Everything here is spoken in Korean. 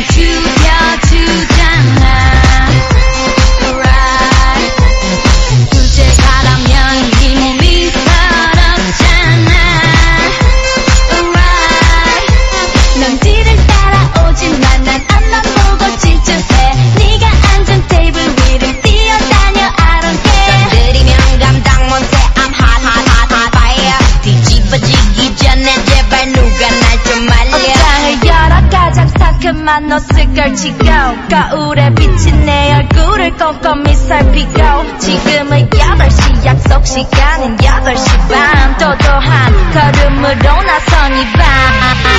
죽여주잖아. Alright. 둘째 가라면 네 몸이 서럽잖아. Alright. 넌 뒤를 따라오지만 난 앞만 보고 질주해. 네가 앉은 테이블 위를 뛰어다녀. I don't care. 건드리면 감당 못해. I'm hot hot hot hot fire. 뒤집어지기 전에 제발 누가 날 좀 말려. 옷장을 열어 가장 상큼한 옷을 걸치고 거울에 비친 내 얼굴을 꼼꼼히 살피고 지금은 8시 약속 시간은 8시 반. 도도한 걸음으로 나선 이 밤